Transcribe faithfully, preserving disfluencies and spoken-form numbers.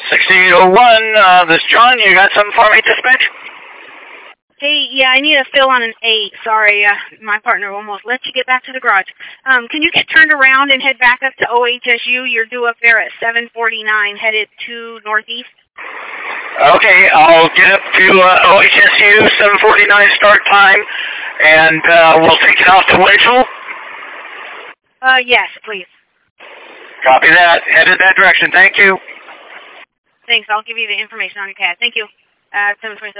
sixty-eight oh one, uh, this is John. You got something for me, dispatch? Hey, yeah, I need a fill on an eight. Sorry, uh, my partner almost let you get back to the garage. Um, can you get turned around and head back up to O H S U? You're due up there at seven forty-nine, headed to northeast. Okay, I'll get up to uh, O H S U, seven forty-nine start time, and uh, we'll take it off to Winchell. Uh, yes, please. Copy that. Headed that direction. Thank you. Thanks. I'll give you the information on your C A D. Thank you. Uh, seven twenty-seven.